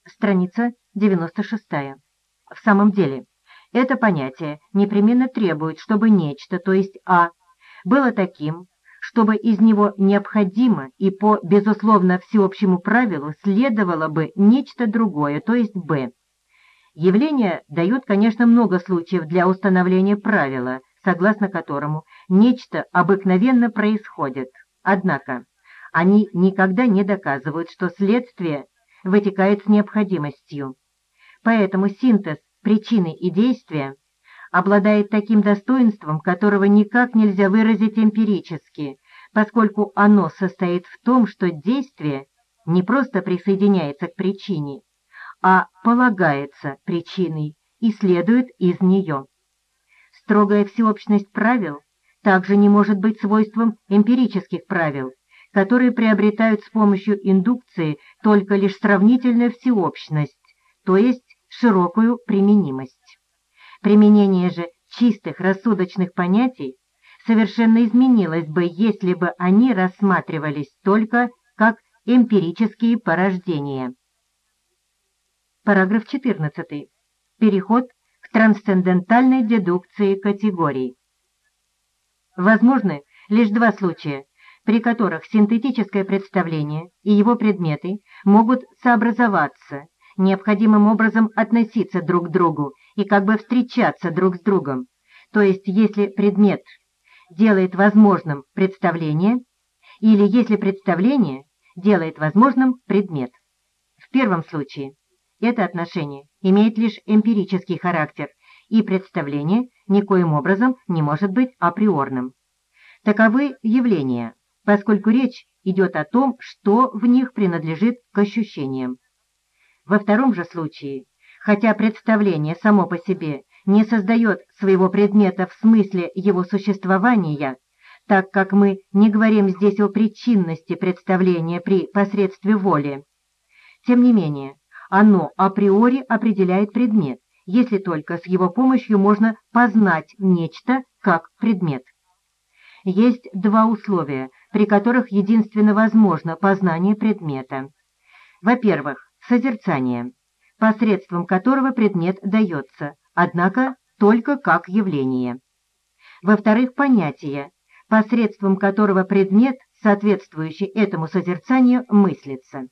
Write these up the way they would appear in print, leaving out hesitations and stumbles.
Страница 96. В самом деле, это понятие непременно требует, чтобы нечто, то есть А, было таким, чтобы из него необходимо и по, безусловно, всеобщему правилу следовало бы нечто другое, то есть Б. Явления дают, конечно, много случаев для установления правила, согласно которому нечто обыкновенно происходит. Однако они никогда не доказывают, что следствие вытекает с необходимостью. Поэтому синтез причины и действия обладает таким достоинством, которого никак нельзя выразить эмпирически, поскольку оно состоит в том, что действие не просто присоединяется к причине, а полагается причиной и следует из нее. Строгая всеобщность правил также не может быть свойством эмпирических правил, которые приобретают с помощью индукции только лишь сравнительную всеобщность, то есть широкую применимость. Применение же чистых рассудочных понятий совершенно изменилось бы, если бы они рассматривались только как эмпирические порождения. Параграф 14. Переход к трансцендентальной дедукции категорий. Возможны лишь два случая, при которых синтетическое представление и его предметы могут сообразоваться, необходимым образом относиться друг к другу и как бы встречаться друг с другом, то есть если предмет делает возможным представление или если представление делает возможным предмет. В первом случае это отношение имеет лишь эмпирический характер, и представление никоим образом не может быть априорным. Таковы явления, поскольку речь идет о том, что в них принадлежит к ощущениям. Во втором же случае, хотя представление само по себе не создает своего предмета в смысле его существования, так как мы не говорим здесь о причинности представления при посредстве воли, тем не менее, оно априори определяет предмет, если только с его помощью можно познать нечто как предмет. Есть два условия, при которых единственно возможно познание предмета. Во-первых, созерцание, посредством которого предмет дается, однако только как явление. Во-вторых, понятие, посредством которого предмет, соответствующий этому созерцанию, мыслится.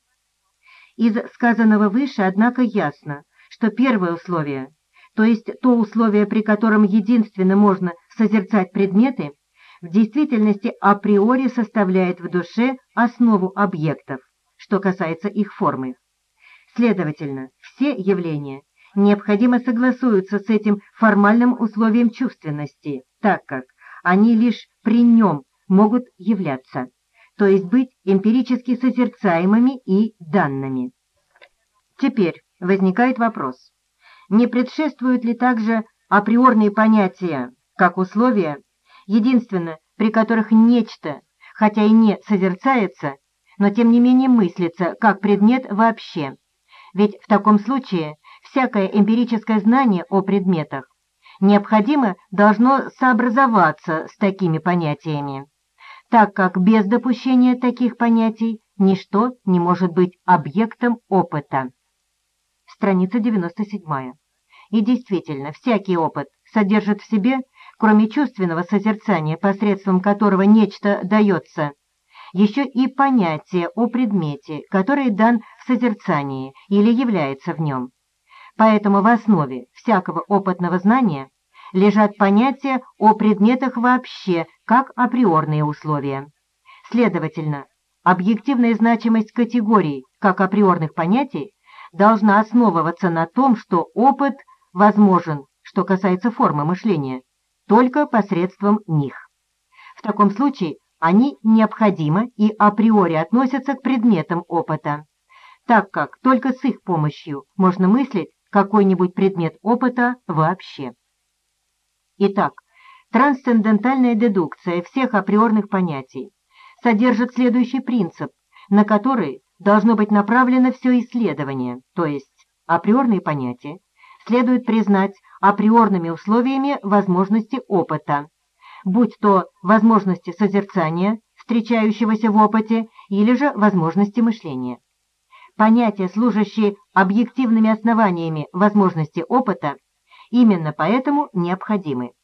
Из сказанного выше, однако, ясно, что первое условие, то есть то условие, при котором единственно можно созерцать предметы, в действительности априори составляет в душе основу объектов, что касается их формы. Следовательно, все явления необходимо согласуются с этим формальным условием чувственности, так как они лишь при нем могут являться, то есть быть эмпирически созерцаемыми и данными. Теперь возникает вопрос, не предшествуют ли также априорные понятия, как условия, единственно при которых нечто, хотя и не созерцается, но тем не менее мыслится как предмет вообще, ведь в таком случае всякое эмпирическое знание о предметах необходимо должно сообразоваться с такими понятиями, так как без допущения таких понятий ничто не может быть объектом опыта. Страница 97. И действительно, всякий опыт содержит в себе, кроме чувственного созерцания, посредством которого нечто дается, еще и понятие о предмете, который дан в созерцании или является в нем. Поэтому в основе всякого опытного знания лежат понятия о предметах вообще, как априорные условия. Следовательно, объективная значимость категорий, как априорных понятий, должна основываться на том, что опыт возможен, что касается формы мышления, только посредством них. В таком случае они необходимо и априори относятся к предметам опыта, так как только с их помощью можно мыслить какой-нибудь предмет опыта вообще. Итак, трансцендентальная дедукция всех априорных понятий содержит следующий принцип, на который должно быть направлено все исследование, то есть априорные понятия следует признать априорными условиями возможности опыта, будь то возможности созерцания, встречающегося в опыте, или же возможности мышления. понятия, служащие объективными основаниями возможности опыта, именно поэтому необходимы.